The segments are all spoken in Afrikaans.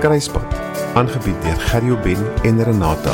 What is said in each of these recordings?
Kruispunt, aangebied deur Gerrie Ben en Renata.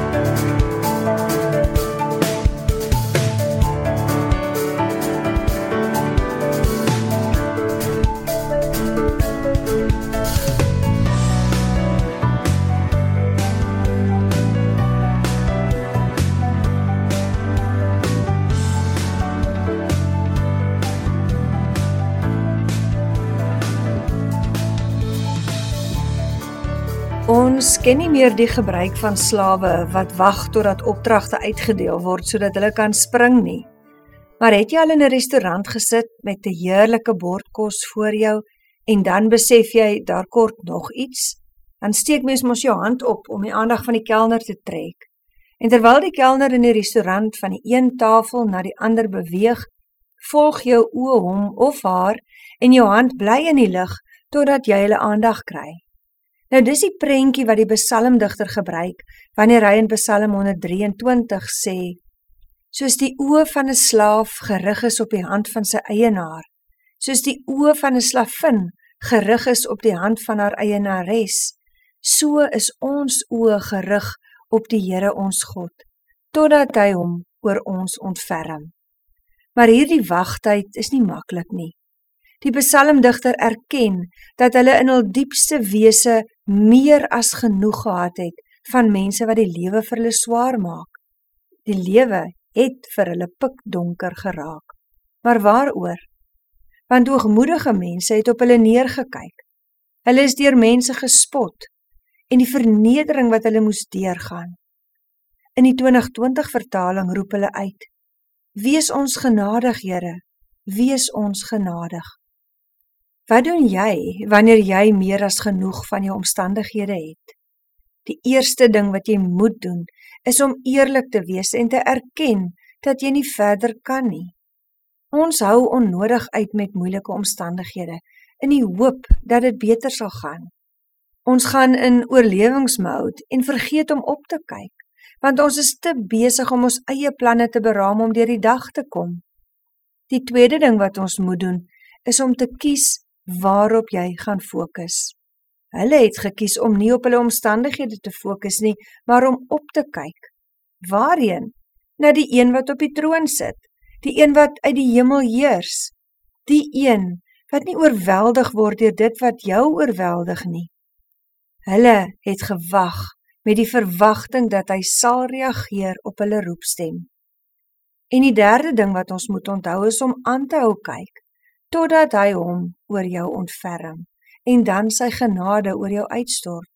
Ons ken nie meer die gebruik van slawe wat wag totdat opdragte uitgedeel word sodat hulle kan spring nie. Maar het jy al in 'n restaurant gesit met 'n heerlike bord kos voor jou en dan besef jy daar kort nog iets? Dan steek mens mos jou hand op om die aandag van die kelner te trek. En terwyl die kelner in die restaurant van die een tafel na die ander beweeg, volg jou oë hom of haar en jou hand bly in die lug totdat jy hulle aandag kry. Nou dis die prentjie wat die psalmdigter gebruik wanneer hy in Psalm 123 sê: soos die oë van 'n slaaf gerig is op die hand van sy eienaar, soos die oë van 'n slavin gerig is op die hand van haar eienares, so is ons oë gerig op die Here ons God, totdat hy hom oor ons ontferm. Maar hierdie wagtyd is nie maklik nie. Die psalmdigter erken dat hulle in hul diepste wese meer as genoeg gehad het van mense wat die lewe vir hulle swaar maak. Die lewe het vir hulle pikdonker geraak. Maar waaroor? Want hoogmoedige mense het op hulle neergekyk. Hulle is deur mense gespot en die vernedering wat hulle moes deurgaan. In die 2020 vertaling roep hulle uit: Wees ons genadig, Here, wees ons genadig. Wat doen jy wanneer jy meer as genoeg van jou omstandighede het? Die eerste ding wat jy moet doen, is om eerlik te wees en te erken dat jy nie verder kan nie. Ons hou onnodig uit met moeilike omstandighede, in die hoop dat dit beter sal gaan. Ons gaan in oorlewingsmode en vergeet om op te kyk, want ons is te besig om ons eie planne te beraam om deur die dag te kom. Die tweede ding wat ons moet doen, is om te kies waarop jy gaan fokus. Hulle het gekies om nie op hulle omstandighede te fokus nie, maar om op te kyk. Waarheen? Na die een wat op die troon sit, die een wat uit die hemel heers, die een wat nie oorweldig word deur dit wat jou oorweldig nie. Hulle het gewag met die verwagting dat hy sal reageer op hulle roepstem. En die derde ding wat ons moet onthou is om aan te hou kyk, totdat hy hom oor jou ontferm, en dan sy genade oor jou uitstort.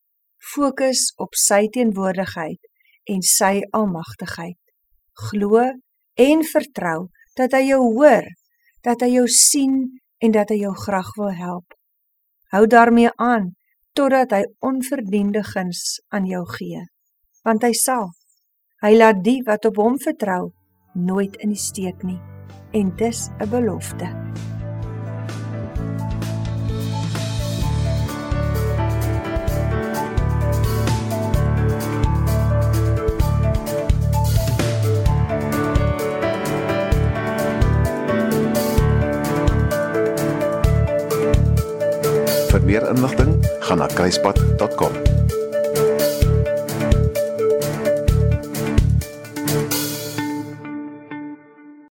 Fokus op sy teenwoordigheid en sy almagtigheid. Glo en vertrou dat hy jou hoor, dat hy jou sien en dat hy jou graag wil help. Hou daarmee aan, totdat hy onverdiende guns aan jou gee. Want hy sal. Hy laat die wat op hom vertrou, nooit in die steek nie. En dis 'n belofte. Vir meer inligting, gaan na kruispunt.com.